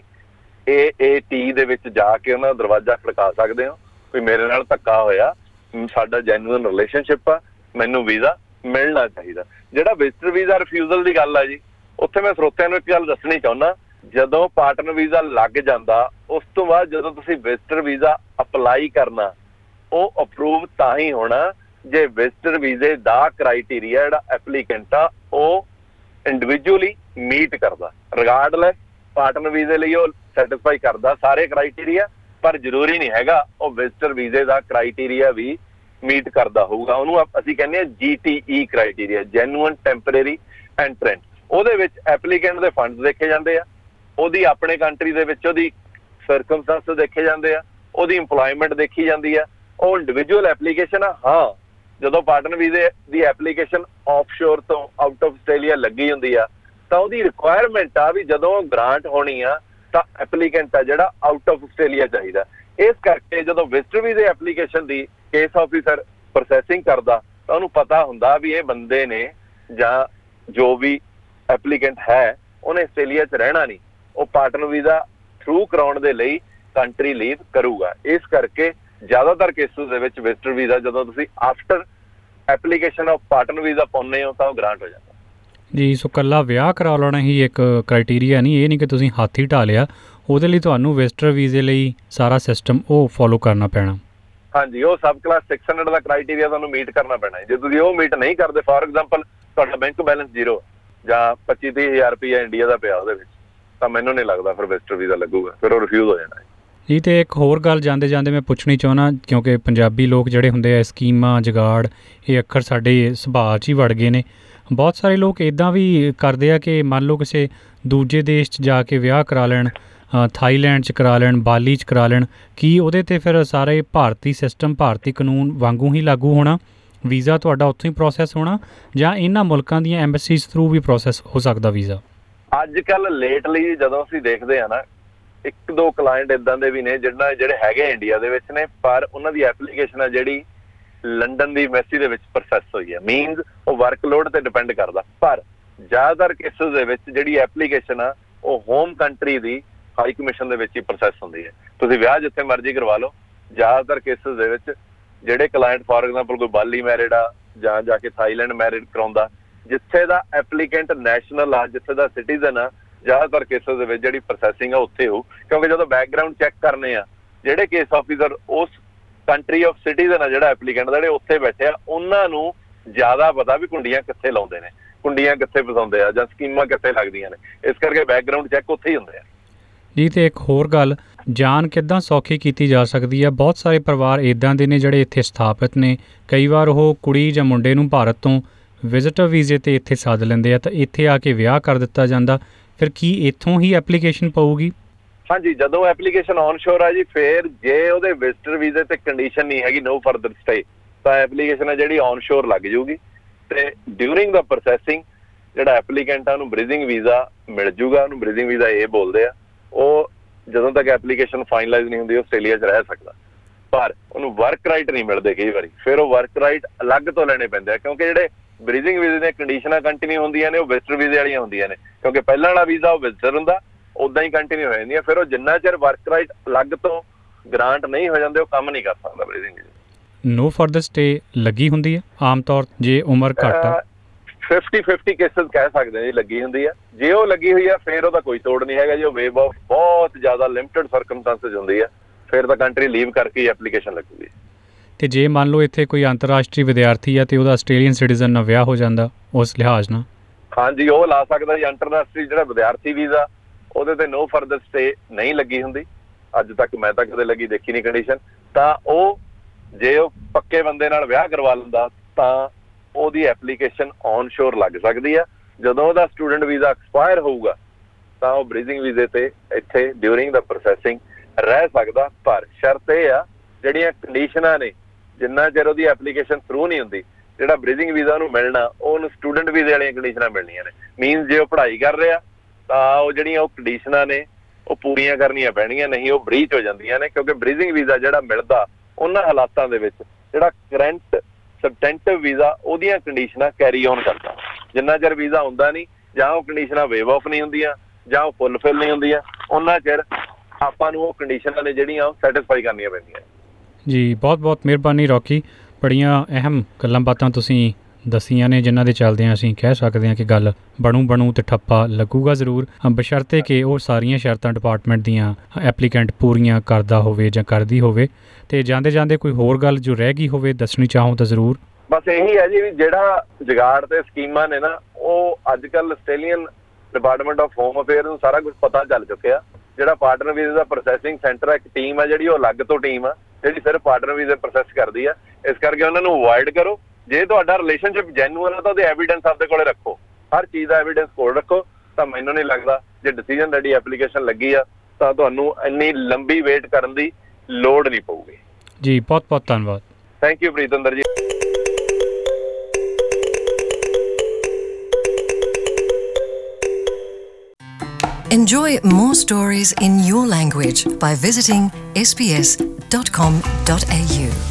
ਏ ਏ ਟੀ ਦੇ ਵਿੱਚ ਜਾ ਕੇ ਉਹਨਾਂ ਦਾ ਦਰਵਾਜ਼ਾ ਖੜਕਾ ਸਕਦੇ ਹੋ ਵੀ ਮੇਰੇ ਨਾਲ ਧੱਕਾ ਹੋਇਆ, ਸਾਡਾ ਜੈਨੂਇਨ ਰਿਲੇਸ਼ਨਸ਼ਿਪ ਆ, ਮੈਨੂੰ ਵੀਜ਼ਾ ਮਿਲਣਾ ਚਾਹੀਦਾ। ਜਿਹੜਾ ਵਿਜ਼ਟਰ ਵੀਜ਼ਾ ਰਿਫਿਊਜ਼ਲ ਦੀ ਗੱਲ ਆ ਜੀ, ਉੱਥੇ ਮੈਂ ਸਰੋਤਿਆਂ ਨੂੰ ਇੱਕ ਗੱਲ ਦੱਸਣੀ ਚਾਹੁੰਦਾ, ਜਦੋਂ ਪਾਰਟਨਰ ਵੀਜ਼ਾ ਲੱਗ ਜਾਂਦਾ ਉਸ ਤੋਂ ਬਾਅਦ ਜਦੋਂ ਤੁਸੀਂ ਵਿਜ਼ਟਰ ਵੀਜ਼ਾ ਅਪਲਾਈ ਕਰਨਾ ਉਹ ਅਪਰੂਵ ਤਾਂ ਹੀ ਹੋਣਾ ਜੇ ਵਿਜ਼ਟਰ ਵੀਜ਼ੇ ਦਾ ਕ੍ਰਾਈਟੇਰੀਆ ਜਿਹੜਾ ਐਪਲੀਕੈਂਟ ਆ ਉਹ ਇੰਡੀਵਿਜੂਅਲੀ ਮੀਟ ਕਰਦਾ। ਰਿਗਾਰਡਲੈਸ ਪਾਰਟਨਰ ਵੀਜ਼ੇ ਲਈ ਉਹ ਸੈਟਿਸਫਾਈ ਕਰਦਾ ਸਾਰੇ ਕ੍ਰਾਈਟੇਰੀਆ, ਪਰ ਜ਼ਰੂਰੀ ਨਹੀਂ ਹੈਗਾ ਉਹ ਵਿਜ਼ਟਰ ਵੀਜ਼ੇ ਦਾ ਕ੍ਰਾਈਟੇਰੀਆ ਵੀ ਮੀਟ ਕਰਦਾ ਹੋਊਗਾ। ਉਹਨੂੰ ਅਸੀਂ ਕਹਿੰਦੇ ਹਾਂ ਜੀ T E criteria, genuine temporary entrant. ਉਹਦੇ ਵਿੱਚ ਐਪਲੀਕੈਂਟ ਦੇ ਫੰਡਸ ਦੇਖੇ ਜਾਂਦੇ ਆ, ਉਹਦੀ ਆਪਣੇ ਕੰਟਰੀ ਦੇ ਵਿੱਚ ਉਹਦੀ ਸਰਕਮਸਟੈਂਸਸ ਦੇਖੇ ਜਾਂਦੇ ਆ, ਉਹਦੀ ਇੰਪਲੋਇਮੈਂਟ ਦੇਖੀ ਜਾਂਦੀ ਆ। ਉਹ ਇੰਡੀਵਿਜੂਅਲ ਐਪਲੀਕੇਸ਼ਨ ਆ। ਹਾਂ, ਜਦੋਂ ਪਾਰਟਨਰ ਵੀਜ਼ੇ ਦੀ ਐਪਲੀਕੇਸ਼ਨ ਆਫਸ਼ੋਰ ਤੋਂ ਆਊਟ ਆਫ ਆਸਟ੍ਰੇਲੀਆ ਲੱਗੀ ਹੁੰਦੀ ਆ ਤਾਂ ਉਹਦੀ ਰਿਕੁਆਇਰਮੈਂਟ ਆ ਵੀ ਜਦੋਂ ਗ੍ਰਾਂਟ ਹੋਣੀ ਆ ਤਾਂ ਐਪਲੀਕੈਂਟ ਆ ਜਿਹੜਾ ਆਊਟ ਆਫ ਆਸਟ੍ਰੇਲੀਆ ਚਾਹੀਦਾ। ਇਸ ਕਰਕੇ ਜਦੋਂ ਵਿਜ਼ਟਰ ਵੀਜ਼ੇ ਐਪਲੀਕੇਸ਼ਨ ਦੀ ਕੇਸ ਆਫਿਸਰ ਪ੍ਰੋਸੈਸਿੰਗ ਕਰਦਾ ਤਾਂ ਉਹਨੂੰ ਪਤਾ ਹੁੰਦਾ ਵੀ ਇਹ ਬੰਦੇ ਨੇ ਜਾਂ ਜੋ ਵੀ ਐਪਲੀਕੈਂਟ ਹੈ ਉਹਨੇ ਆਸਟ੍ਰੇਲੀਆ 'ਚ ਰਹਿਣਾ ਨਹੀਂ, ਉਹ ਪਾਰਟਨਰ ਵੀਜ਼ਾ ਥਰੂ ਕਰਾਉਣ ਦੇ ਲਈ ਕੰਟਰੀ ਲੀਵ ਕਰੂਗਾ। ਇਸ ਕਰਕੇ ਜ਼ਿਆਦਾਤਰ ਕੇਸਿਸ ਦੇ ਵਿੱਚ ਵਿਜ਼ਟਰ ਵੀਜ਼ਾ ਜਦੋਂ ਤੁਸੀਂ after application of partner visa ਪਾਉਂਦੇ ਹੋ ਤਾਂ ਉਹ ਗ੍ਰਾਂਟ ਹੋ ਜਾਂਦਾ ਜੀ। ਸੋ ਇਕੱਲਾ ਵਿਆਹ ਕਰਾ ਲੈਣਾ ਹੀ ਇੱਕ ਕ੍ਰਾਈਟੇਰੀਆ ਨਹੀਂ, ਇਹ ਨਹੀਂ ਕਿ ਤੁਸੀਂ ਹੱਥ ਹੀ ਢਾ ਲਿਆ, ਉਹਦੇ ਲਈ ਤੁਹਾਨੂੰ ਵਿਜ਼ਟਰ ਵੀਜ਼ੇ ਲਈ ਸਾਰਾ ਸਿਸਟਮ ਉਹ ਫੋਲੋ ਕਰਨਾ ਪੈਣਾ। ਹਾਂਜੀ, ਉਹ ਸਬ ਕਲਾਸ ਛੇ ਸੌ ਦਾ ਕ੍ਰਾਈਟੇਰੀਆ ਤੁਹਾਨੂੰ ਮੀਟ ਕਰਨਾ ਪੈਣਾ। ਜੇ ਤੁਸੀਂ ਉਹ ਮੀਟ ਨਹੀਂ ਕਰਦੇ, ਫਾਰ ਐਗਜ਼ਾਮਪਲ ਤੁਹਾਡਾ ਬੈਂਕ ਬੈਲੈਂਸ ਜ਼ੀਰੋ ਜਾਂ ਪੱਚੀ ਤੀਹ ਹਜ਼ਾਰ ਰੁਪਈਆ ਇੰਡੀਆ ਦਾ ਪਿਆ ਉਹਦੇ ਵਿੱਚ, ਤਾਂ ਮੈਨੂੰ ਨਹੀਂ ਲੱਗਦਾ ਫਿਰ ਵਿਜ਼ਟਰ ਵੀਜ਼ਾ ਲੱਗੂਗਾ, ਫਿਰ ਉਹ ਰਿਫਿਊਜ਼ ਹੋ ਜਾਣਾ ਜੀ। ਅਤੇ ਇੱਕ ਹੋਰ ਗੱਲ ਜਾਂਦੇ ਜਾਂਦੇ ਮੈਂ ਪੁੱਛਣੀ ਚਾਹੁੰਦਾ, ਕਿਉਂਕਿ ਪੰਜਾਬੀ ਲੋਕ ਜਿਹੜੇ ਹੁੰਦੇ ਆ ਸਕੀਮਾਂ ਜੁਗਾੜ ਇਹ ਅੱਖਰ ਸਾਡੇ ਸੁਭਾਅ 'ਚ ਹੀ ਵੜ ਗਏ ਨੇ। ਬਹੁਤ ਸਾਰੇ ਲੋਕ ਇੱਦਾਂ ਵੀ ਕਰਦੇ ਆ ਕਿ ਮੰਨ ਲਓ ਕਿਸੇ ਦੂਜੇ ਦੇਸ਼ 'ਚ ਜਾ ਕੇ ਵਿਆਹ ਕਰਾ ਲੈਣ, ਥਾਈਲੈਂਡ 'ਚ ਕਰਾ ਲੈਣ, ਬਾਲੀ 'ਚ ਕਰਾ ਲੈਣ, ਕੀ ਉਹਦੇ 'ਤੇ ਫਿਰ ਸਾਰੇ ਭਾਰਤੀ ਸਿਸਟਮ ਭਾਰਤੀ ਕਾਨੂੰਨ ਵਾਂਗੂ ਹੀ ਲਾਗੂ ਹੋਣਾ? ਵੀਜ਼ਾ ਤੁਹਾਡਾ ਉੱਥੋਂ ਹੀ ਪ੍ਰੋਸੈਸ ਹੋਣਾ ਜਾਂ ਇਹਨਾਂ ਮੁਲਕਾਂ ਦੀਆਂ ਐਂਬੈਸੀਜ਼ ਥਰੂ ਵੀ ਪ੍ਰੋਸੈਸ ਹੋ ਸਕਦਾ ਵੀਜ਼ਾ? ਅੱਜ ਕੱਲ੍ਹ ਲੇਟਲੀ ਜਦੋਂ ਅਸੀਂ ਦੇਖਦੇ ਹਾਂ ਨਾ, ਇੱਕ ਦੋ ਕਲਾਇੰਟ ਇੱਦਾਂ ਦੇ ਵੀ ਨੇ ਜਿਹੜਾ ਜਿਹੜੇ ਹੈਗੇ ਇੰਡੀਆ ਦੇ ਵਿੱਚ ਨੇ, ਪਰ ਉਹਨਾਂ ਦੀ ਐਪਲੀਕੇਸ਼ਨ ਆ ਜਿਹੜੀ ਲੰਡਨ ਦੀ ਐਮਬੈਸੀ ਦੇ ਵਿੱਚ ਪ੍ਰੋਸੈਸ ਹੋਈ ਹੈ। ਮੀਨਸ ਉਹ ਵਰਕਲੋਡ ਤੇ ਡਿਪੈਂਡ ਕਰਦਾ, ਪਰ ਜ਼ਿਆਦਾਤਰ ਕੇਸਿਸ ਦੇ ਵਿੱਚ ਜਿਹੜੀ ਐਪਲੀਕੇਸ਼ਨ ਆ ਉਹ ਹੋਮ ਕੰਟਰੀ ਦੀ ਹਾਈ ਕਮਿਸ਼ਨ ਦੇ ਵਿੱਚ ਹੀ ਪ੍ਰੋਸੈਸ ਹੁੰਦੀ ਹੈ। ਤੁਸੀਂ ਵਿਆਹ ਜਿੱਥੇ ਮਰਜ਼ੀ ਕਰਵਾ ਲਓ। ਜ਼ਿਆਦਾਤਰ ਕੇਸਿਸ ਦੇ ਵਿੱਚ ਜਿਹੜੇ ਕਲਾਇੰਟ ਫਾਰ ਐਗਜ਼ਾਮਪਲ ਕੋਈ ਬਾਲੀ ਮੈਰਿਡ ਆ ਜਾਂ ਜਾ ਕੇ ਥਾਈਲੈਂਡ ਮੈਰਿਡ ਕਰਾਉਂਦਾ, ਜਿੱਥੇ ਦਾ ਐਪਲੀਕੈਂਟ ਨੈਸ਼ਨਲ ਆ, ਜਿੱਥੇ ਦਾ ਸਿਟੀਜ਼ਨ ਆ, ਜ਼ਿਆਦਾਤਰ ਕੇਸਿਸ ਦੇ ਵਿੱਚ ਜਿਹੜੀ ਪ੍ਰੋਸੈਸਿੰਗ ਆ ਉੱਥੇ ਹੋ, ਕਿਉਂਕਿ ਜਦੋਂ ਬੈਕਗਰਾਊਂਡ ਚੈੱਕ ਕਰਨੇ ਆ ਜਿਹੜੇ ਕੇਸ ਆਫਿਸਰ ਉਸ ਕੰਟਰੀ ਆਫ ਸਿਟੀਜ਼ਨ ਆ ਜਿਹੜਾ ਐਪਲੀਕੈਂਟ ਦਾ ਜਿਹੜੇ ਉੱਥੇ ਬੈਠੇ ਆ ਉਹਨਾਂ ਨੂੰ ਜ਼ਿਆਦਾ ਪਤਾ ਵੀ ਕੁੰਡੀਆਂ ਕਿੱਥੇ ਲਾਉਂਦੇ ਨੇ, ਕੁੰਡੀਆਂ ਕਿੱਥੇ ਫਸਾਉਂਦੇ ਆ ਜਾਂ ਸਕੀਮਾਂ ਕਿੱਥੇ ਲੱਗਦੀਆਂ ਨੇ। ਇਸ ਕਰਕੇ ਬੈਕਗਰਾਊਂਡ ਚੈੱਕ ਉੱਥੇ ਹੀ ਹੁੰਦੇ ਆ ਜੀ। ਅਤੇ ਇੱਕ ਹੋਰ ਗੱਲ, ਜਾਨ ਕਿੱਦਾਂ ਸੌਖੀ ਕੀਤੀ ਜਾ ਸਕਦੀ ਆ? ਬਹੁਤ ਸਾਰੇ ਪਰਿਵਾਰ ਇੱਦਾਂ ਦੇ ਨੇ ਜਿਹੜੇ ਇੱਥੇ ਸਥਾਪਿਤ ਨੇ, ਕਈ ਵਾਰ ਉਹ ਕੁੜੀ ਜਾਂ ਮੁੰਡੇ ਨੂੰ ਭਾਰਤ ਤੋਂ ਵਿਜ਼ਟਰ ਵੀਜ਼ੇ 'ਤੇ ਇੱਥੇ ਸੱਦ ਲੈਂਦੇ ਆ ਤਾਂ ਇੱਥੇ ਆ ਕੇ ਵਿਆਹ ਕਰ ਦਿੱਤਾ ਜਾਂਦਾ, ਫਿਰ ਕੀ ਇੱਥੋਂ ਹੀ ਐਪਲੀਕੇਸ਼ਨ ਪਊਗੀ? ਹਾਂਜੀ, ਜਦੋਂ ਐਪਲੀਕੇਸ਼ਨ ਔਨ ਸ਼ੋਰ ਆ ਜੀ, ਫਿਰ ਜੇ ਉਹਦੇ ਵਿਜ਼ਟਰ ਵੀਜ਼ੇ ਤੇ ਕੰਡੀਸ਼ਨ ਨਹੀਂ ਹੈਗੀ ਨੋ ਫਰਦਰ ਸਟੇ, ਤਾਂ ਐਪਲੀਕੇਸ਼ਨ ਆ ਜਿਹੜੀ ਔਨ ਸ਼ੋਰ ਲੱਗ ਜਾਊਗੀ ਤੇ ਡਿਊਰਿੰਗ ਦਾ ਪ੍ਰੋਸੈਸਿੰਗ ਜਿਹੜਾ ਐਪਲੀਕੈਂਟ ਆ ਉਹਨੂੰ ਬ੍ਰੀਜ਼ਿੰਗ ਵੀਜ਼ਾ ਮਿਲ ਜੂਗਾ। ਉਹਨੂੰ ਬ੍ਰੀਜ਼ਿੰਗ ਵੀਜ਼ਾ ਇਹ ਬੋਲਦੇ ਆ। ਉਹ ਜਦੋਂ ਤੱਕ ਐਪਲੀਕੇਸ਼ਨ ਫਾਈਨਲਾਈਜ਼ ਨਹੀਂ ਹੁੰਦੀ ਆਸਟ੍ਰੇਲੀਆ 'ਚ ਰਹਿ ਸਕਦਾ, ਪਰ ਉਹਨੂੰ ਵਰਕ ਰਾਈਟ ਨਹੀਂ ਮਿਲਦੇ ਕਈ ਵਾਰੀ, ਫਿਰ ਉਹ ਵਰਕ ਰਾਈਟ ਅਲੱਗ ਤੋਂ ਲੈਣੇ ਪੈਂਦੇ ਆ, ਕਿਉਂਕਿ ਜਿਹੜੇ ਬ੍ਰੀਜ਼ਿੰਗ ਵੀਜ਼ੇ ਦੀਆਂ ਕੰਡੀਸ਼ਨਾਂ ਕੰਟੀਨਿਊ ਹੁੰਦੀਆਂ ਨੇ ਉਹ ਵਿਜ਼ਟਰ ਵੀਜ਼ੇ ਵਾਲੀਆਂ ਹੁੰਦੀਆਂ ਨੇ, ਕਿਉਂਕਿ ਪਹਿਲਾਂ ਵਾਲਾ ਵੀਜ਼ਾ ਉਹ ਵਿਜ਼ਟਰ ਹੁੰਦਾ, ਉੱਦਾਂ ਹੀ ਕੰਟੀਨਿਊ ਹੋ ਜਾਂਦੀਆਂ। ਫਿਰ ਉਹ ਜਿੰਨਾ ਚਿਰ ਵਰਕ ਰਾਈਟ ਅਲੱਗ ਤੋਂ ਗ੍ਰਾਂਟ ਨਹੀਂ ਹੋ ਜਾਂਦੇ ਉਹ ਕੰਮ ਨਹੀਂ ਕਰ ਸਕਦਾ bridging visa. No further stay ਲੱਗੀ ਹੁੰਦੀ ਹੈ ਆਮ ਤੌਰ ਜੇ ਉਮਰ ਘੱਟ ਆ? ਫਿਫਟੀ ਫਿਫਟੀ ਕੇਸਿਸ ਕਹਿ ਸਕਦੇ ਹਾਂ ਜੀ ਲੱਗੀ ਹੁੰਦੀ ਆ। ਜੇ ਉਹ ਲੱਗੀ ਹੋਈ ਆ ਫਿਰ ਉਹਦਾ ਕੋਈ ਤੋੜ ਨਹੀਂ ਹੈਗਾ ਜੀ। ਉਹ ਵੇਵ ਆਫ ਬਹੁਤ ਜ਼ਿਆਦਾ ਲਿਮਟਿਡ ਸਰਕਮਸਟੈਂਸਸ ਹੁੰਦੀ ਆ, ਫਿਰ ਤਾਂ ਕੰਟਰੀ ਲੀਵ ਕਰਕੇ ਹੀ ਐਪਲੀਕੇਸ਼ਨ ਲੱਗੂਗੀ। ਅਤੇ ਜੇ ਮੰਨ ਲਓ ਇੱਥੇ ਕੋਈ ਅੰਤਰਰਾਸ਼ਟਰੀ ਵਿਦਿਆਰਥੀ ਆ ਅਤੇ ਉਹਦਾ ਆਸਟ੍ਰੇਲੀਅਨ ਸਿਟੀਜ਼ਨ ਨਾਲ ਵਿਆਹ ਹੋ ਜਾਂਦਾ ਉਸ ਲਿਹਾਜ਼ ਨਾਲ? ਹਾਂਜੀ, ਉਹ ਲਾ ਸਕਦਾ ਜੀ ਅੰਤਰਰਾਸ਼ਟਰੀ ਜਿਹੜਾ ਵਿਦਿਆਰਥੀ ਵੀਜ਼ਾ ਉਹਦੇ ਤੇ ਨੋ ਫਰਦਰ ਸਟੇ ਨਹੀਂ ਲੱਗੀ ਹੁੰਦੀ, ਅੱਜ ਤੱਕ ਮੈਂ ਤਾਂ ਕਦੇ ਲੱਗੀ ਦੇਖੀ ਨਹੀਂ ਕੰਡੀਸ਼ਨ, ਤਾਂ ਉਹ ਜੇ ਉਹ ਪੱਕੇ ਬੰਦੇ ਨਾਲ ਵਿਆਹ ਕਰਵਾ ਲੈਂਦਾ ਤਾਂ ਉਹਦੀ ਐਪਲੀਕੇਸ਼ਨ ਔਨ ਸ਼ੋਰ ਲੱਗ ਸਕਦੀ ਆ। ਜਦੋਂ ਉਹਦਾ ਸਟੂਡੈਂਟ ਵੀਜ਼ਾ ਐਕਸਪਾਇਰ ਹੋਊਗਾ ਤਾਂ ਉਹ ਬ੍ਰੀਜ਼ਿੰਗ ਵੀਜ਼ੇ ਤੇ ਇੱਥੇ ਡਿਊਰਿੰਗ ਦਾ ਪ੍ਰੋਸੈਸਿੰਗ ਰਹਿ ਸਕਦਾ। ਪਰ ਸ਼ਰਤ ਇਹ ਆ, ਜਿਹੜੀਆਂ ਕੰਡੀਸ਼ਨਾਂ ਨੇ, ਜਿੰਨਾ ਚਿਰ ਉਹਦੀ ਐਪਲੀਕੇਸ਼ਨ ਥਰੂ ਨਹੀਂ ਹੁੰਦੀ, ਜਿਹੜਾ ਬ੍ਰੀਜ਼ਿੰਗ ਵੀਜ਼ਾ ਉਹਨੂੰ ਮਿਲਣਾ, ਉਹਨੂੰ ਸਟੂਡੈਂਟ ਵੀਜ਼ੇ ਵਾਲੀਆਂ ਕੰਡੀਸ਼ਨਾਂ ਮਿਲਣੀਆਂ ਨੇ। ਮੀਨਸ ਜੇ ਉਹ ਪੜ੍ਹਾਈ ਕਰ ਰਿਹਾ ਤਾਂ ਉਹ ਜਿਹੜੀਆਂ ਉਹ ਕੰਡੀਸ਼ਨਾਂ ਨੇ ਉਹ ਪੂਰੀਆਂ ਕਰਨੀਆਂ ਪੈਣਗੀਆਂ, ਨਹੀਂ ਉਹ ਬ੍ਰੀਚ ਹੋ ਜਾਂਦੀਆਂ ਨੇ। ਕਿਉਂਕਿ ਬ੍ਰੀਜ਼ਿੰਗ ਵੀਜ਼ਾ ਜਿਹੜਾ ਮਿਲਦਾ ਉਹਨਾਂ ਹਾਲਾਤਾਂ ਦੇ ਵਿੱਚ ਜਿਹੜਾ ਕਰੰਟ ਸਬਟੈਂਟਿਵ ਵੀਜ਼ਾ ਉਹਦੀਆਂ ਕੰਡੀਸ਼ਨਾਂ ਕੈਰੀ ਔਨ ਕਰਦਾ। ਜਿੰਨਾ ਚਿਰ ਵੀਜ਼ਾ ਹੁੰਦਾ ਨਹੀਂ, ਜਾਂ ਉਹ ਕੰਡੀਸ਼ਨਾਂ ਵੇਵ ਆਫ ਨਹੀਂ ਹੁੰਦੀਆਂ, ਜਾਂ ਉਹ ਫੁੱਲਫਿਲ ਨਹੀਂ ਹੁੰਦੀਆਂ, ਉਹਨਾਂ ਚਿਰ ਆਪਾਂ ਨੂੰ ਉਹ ਕੰਡੀਸ਼ਨਾਂ ਨੇ ਜਿਹੜੀਆਂ ਉਹ ਸੈਟਿਸਫਾਈ ਕਰਨੀਆਂ ਪੈਂਦੀਆਂ। ਜੀ ਬਹੁਤ ਬਹੁਤ ਮਿਹਰਬਾਨੀ ਰੌਕੀ, ਬੜੀਆਂ ਅਹਿਮ ਗੱਲਾਂ ਬਾਤਾਂ ਤੁਸੀਂ ਦੱਸੀਆਂ ਨੇ ਜਿਨ੍ਹਾਂ ਦੇ ਚੱਲਦਿਆਂ ਅਸੀਂ ਕਹਿ ਸਕਦੇ ਹਾਂ ਕਿ ਗੱਲ ਬਣੂ ਬਣੂ ਤੇ ਠੱਪਾ ਲੱਗੂਗਾ ਜ਼ਰੂਰ, ਬਸ਼ਰਤੇ ਕਿ ਉਹ ਸਾਰੀਆਂ ਸ਼ਰਤਾਂ ਡਿਪਾਰਟਮੈਂਟ ਦੀਆਂ ਐਪਲੀਕੈਂਟ ਪੂਰੀਆਂ ਕਰਦਾ ਹੋਵੇ ਜਾਂ ਕਰਦੀ ਹੋਵੇ। ਤੇ ਜਾਂਦੇ ਜਾਂਦੇ ਕੋਈ ਹੋਰ ਗੱਲ ਜੋ ਰਹਿ ਗਈ ਹੋਵੇ ਦੱਸਣੀ ਚਾਹੋ ਤਾਂ ਜ਼ਰੂਰ। ਬਸ ਇਹੀ ਹੈ ਜੀ, ਵੀ ਜਿਹੜਾ ਜੁਗਾੜ ਤੇ ਸਕੀਮਾਂ ਨੇ ਨਾ, ਉਹ ਅੱਜ ਕੱਲ੍ਹ Australian department of home affair ਨੂੰ ਸਾਰਾ ਕੁਝ ਪਤਾ ਚੱਲ ਚੁੱਕਿਆ। ਜਿਹੜਾ ਪਾਰਟਨਰ ਵੀਜ਼ੇ ਦਾ ਪ੍ਰੋਸੈਸਿੰਗ ਸੈਂਟਰ ਹੈ, ਇੱਕ ਟੀਮ ਆ ਜਿਹੜੀ ਉਹ ਅਲੱਗ ਤੋਂ ਟੀਮ ਆ ਜਿਹੜੀ ਸਿਰਫ ਪਾਰਟਨਰ ਵੀਜ਼ੇ ਪ੍ਰੋਸੈਸ ਕਰਦੀ ਆ। ਇਸ ਕਰਕੇ ਉਹਨਾਂ ਨੂੰ ਅਵੋਇਡ ਕਰੋ। ਜੇ ਤੁਹਾਡਾ ਰਿਲੇਸ਼ਨਸ਼ਿਪ ਜੈਨੂਅਨ ਆ ਤਾਂ ਉਹਦੇ ਐਵੀਡੈਂਸ ਆਪਦੇ ਕੋਲ ਰੱਖੋ, ਹਰ ਚੀਜ਼ ਦਾ ਐਵੀਡੈਂਸ ਕੋਲ ਰੱਖੋ। ਤਾਂ ਮੈਨੂੰ ਨਹੀਂ ਲੱਗਦਾ ਜੇ ਡਿਸੀਜਨ ਰੈਡੀ ਐਪਲੀਕੇਸ਼ਨ ਲੱਗੀ ਆ ਤਾਂ ਤੁਹਾਨੂੰ ਇੰਨੀ ਲੰਬੀ ਵੇਟ ਕਰਨ ਦੀ ਲੋੜ ਨਹੀਂ ਪਊਗੀ। ਜੀ ਬਹੁਤ ਬਹੁਤ ਧੰਨਵਾਦ। ਥੈਂਕ ਯੂ ਪ੍ਰੀਤਿੰਦਰ ਜੀ। Enjoy more stories in your language by visiting s b s dot com dot a u.